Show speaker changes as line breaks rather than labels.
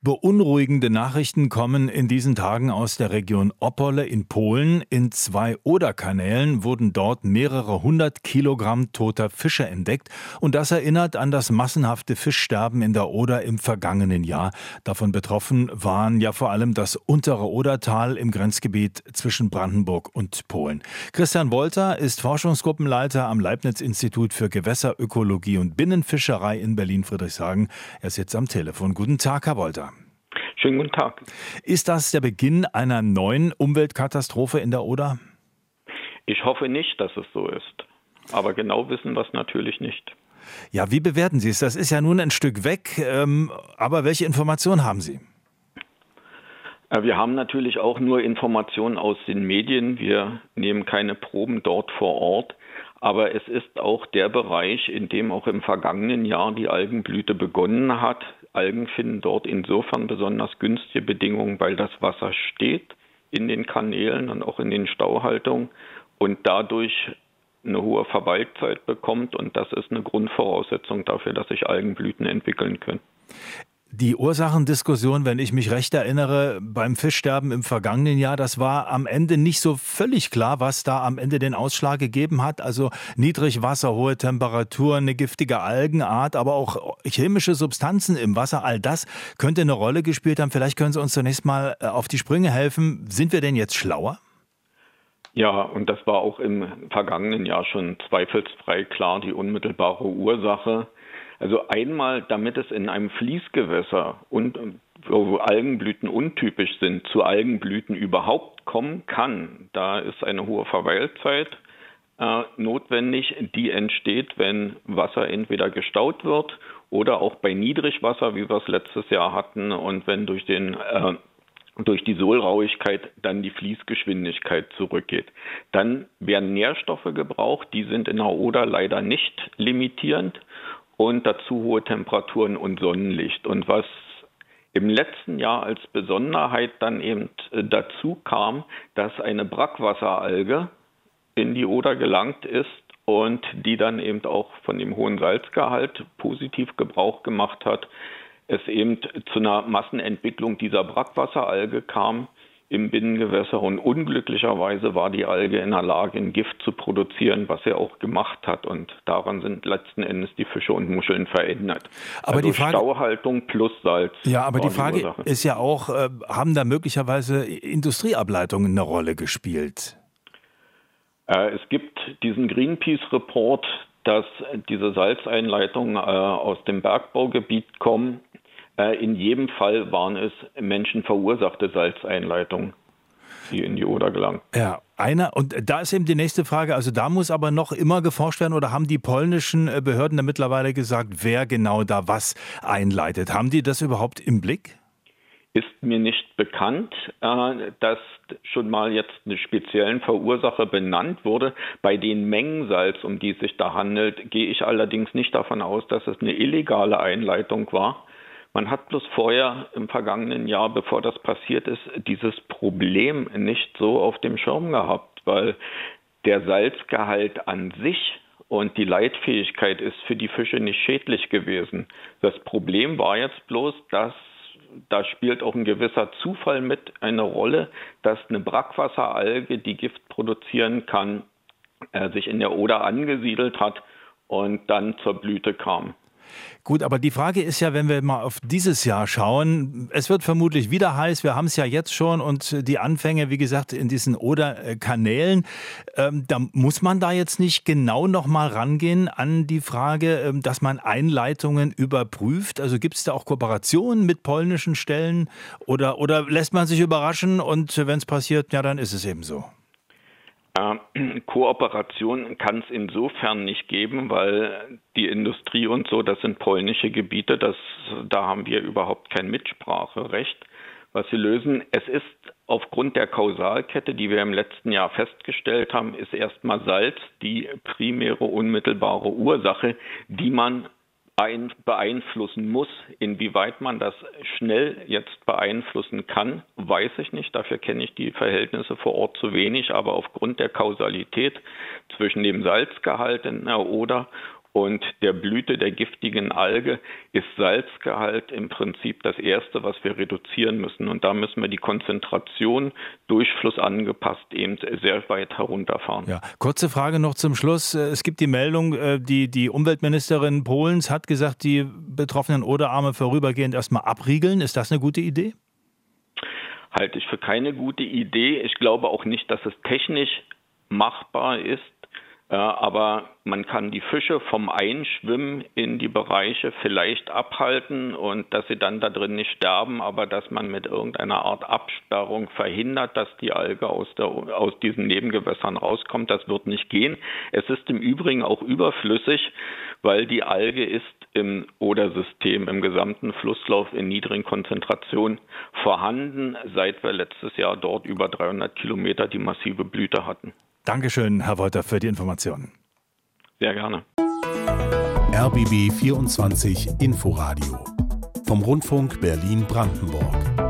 Beunruhigende Nachrichten kommen in diesen Tagen aus der Region Opole in Polen. In 2 Oderkanälen wurden dort mehrere 100 Kilogramm toter Fische entdeckt. Und das erinnert an das massenhafte Fischsterben in der Oder im vergangenen Jahr. Davon betroffen waren ja vor allem das untere Odertal im Grenzgebiet zwischen Brandenburg und Polen. Christian Wolter ist Forschungsgruppenleiter am Leibniz-Institut für Gewässerökologie und Binnenfischerei in Berlin-Friedrichshagen. Er ist jetzt am Telefon. Guten Tag, Herr Wolter.
Schönen guten Tag.
Ist das der Beginn einer neuen Umweltkatastrophe in der Oder?
Ich hoffe nicht, dass es so ist. Aber genau wissen wir es natürlich nicht.
Ja, wie bewerten Sie es? Das ist ja nun ein Stück weg. Aber welche Informationen haben Sie?
Wir haben natürlich auch nur Informationen aus den Medien. Wir nehmen keine Proben dort vor Ort. Aber es ist auch der Bereich, in dem auch im vergangenen Jahr die Algenblüte begonnen hat. Algen finden dort insofern besonders günstige Bedingungen, weil das Wasser steht in den Kanälen und auch in den Stauhaltungen und dadurch eine hohe Verweilzeit bekommt. Und das ist eine Grundvoraussetzung dafür, dass sich Algenblüten entwickeln können.
Die Ursachendiskussion, wenn ich mich recht erinnere, beim Fischsterben im vergangenen Jahr, das war am Ende nicht so völlig klar, was da am Ende den Ausschlag gegeben hat. Also Niedrigwasser, hohe Temperaturen, eine giftige Algenart, aber auch chemische Substanzen im Wasser. All das könnte eine Rolle gespielt haben. Vielleicht können Sie uns zunächst mal auf die Sprünge helfen. Sind wir denn jetzt schlauer?
Ja, und das war auch im vergangenen Jahr schon zweifelsfrei klar, die unmittelbare Ursache. Also einmal, damit es in einem Fließgewässer und wo Algenblüten untypisch sind, zu Algenblüten überhaupt kommen kann, da ist eine hohe Verweilzeit notwendig. Die entsteht, wenn Wasser entweder gestaut wird oder auch bei Niedrigwasser, wie wir es letztes Jahr hatten, und wenn durch die Sohlrauigkeit dann die Fließgeschwindigkeit zurückgeht. Dann werden Nährstoffe gebraucht, die sind in der Oder leider nicht limitierend. Und dazu hohe Temperaturen und Sonnenlicht. Und was im letzten Jahr als Besonderheit dann eben dazu kam, dass eine Brackwasseralge in die Oder gelangt ist und die dann eben auch von dem hohen Salzgehalt positiv Gebrauch gemacht hat, es eben zu einer Massenentwicklung dieser Brackwasseralge kam im Binnengewässer und unglücklicherweise war die Alge in der Lage, ein Gift zu produzieren, was er auch gemacht hat, und daran sind letzten Endes die Fische und Muscheln verändert.
Aber
also
die Frage,
Stauhaltung plus Salz.
Ja, aber die Frage ist ja auch, haben da möglicherweise Industrieableitungen eine Rolle gespielt?
Es gibt diesen Greenpeace-Report, dass diese Salzeinleitungen aus dem Bergbaugebiet kommen. In jedem Fall waren es menschenverursachte Salzeinleitungen, die in die Oder gelangen.
Ja, und da ist eben die nächste Frage, also da muss aber noch immer geforscht werden, oder haben die polnischen Behörden da mittlerweile gesagt, wer genau da was einleitet? Haben die das überhaupt im Blick?
Ist mir nicht bekannt, dass schon mal jetzt eine speziellen Verursacher benannt wurde. Bei den Mengen Salz, um die es sich da handelt, gehe ich allerdings nicht davon aus, dass es eine illegale Einleitung war. Man hat bloß vorher im vergangenen Jahr, bevor das passiert ist, dieses Problem nicht so auf dem Schirm gehabt, weil der Salzgehalt an sich und die Leitfähigkeit ist für die Fische nicht schädlich gewesen. Das Problem war jetzt bloß, dass da spielt auch ein gewisser Zufall mit eine Rolle, dass eine Brackwasseralge, die Gift produzieren kann, sich in der Oder angesiedelt hat und dann zur Blüte kam.
Gut, aber die Frage ist ja, wenn wir mal auf dieses Jahr schauen, es wird vermutlich wieder heiß, wir haben es ja jetzt schon, und die Anfänge, wie gesagt, in diesen Oder-Kanälen, da muss man da jetzt nicht genau noch mal rangehen an die Frage, dass man Einleitungen überprüft? Also gibt es da auch Kooperationen mit polnischen Stellen oder lässt man sich überraschen und wenn es passiert, ja, dann ist es eben so?
Kooperation kann es insofern nicht geben, weil die Industrie und so, das sind polnische Gebiete, da haben wir überhaupt kein Mitspracherecht. Was sie lösen, es ist aufgrund der Kausalkette, die wir im letzten Jahr festgestellt haben, ist erstmal Salz die primäre unmittelbare Ursache, die man beeinflussen muss. Inwieweit man das schnell jetzt beeinflussen kann, weiß ich nicht. Dafür kenne ich die Verhältnisse vor Ort zu wenig. Aber aufgrund der Kausalität zwischen dem Salzgehalt in der Oder Und der Blüte der giftigen Alge ist Salzgehalt im Prinzip das Erste, was wir reduzieren müssen. Und da müssen wir die Konzentration durch flussangepasst eben sehr weit herunterfahren.
Ja, kurze Frage noch zum Schluss. Es gibt die Meldung, die Umweltministerin Polens hat gesagt, die betroffenen Oderarme vorübergehend erstmal abriegeln. Ist das eine gute Idee?
Halte ich für keine gute Idee. Ich glaube auch nicht, dass es technisch machbar ist. Aber man kann die Fische vom Einschwimmen in die Bereiche vielleicht abhalten und dass sie dann da drin nicht sterben, aber dass man mit irgendeiner Art Absperrung verhindert, dass die Alge aus diesen Nebengewässern rauskommt, das wird nicht gehen. Es ist im Übrigen auch überflüssig, weil die Alge ist im Odersystem, im gesamten Flusslauf in niedrigen Konzentrationen vorhanden, seit wir letztes Jahr dort über 300 Kilometer die massive Blüte hatten.
Dankeschön, Herr Wolter, für die Informationen.
Sehr gerne.
RBB 24 Inforadio vom Rundfunk Berlin-Brandenburg.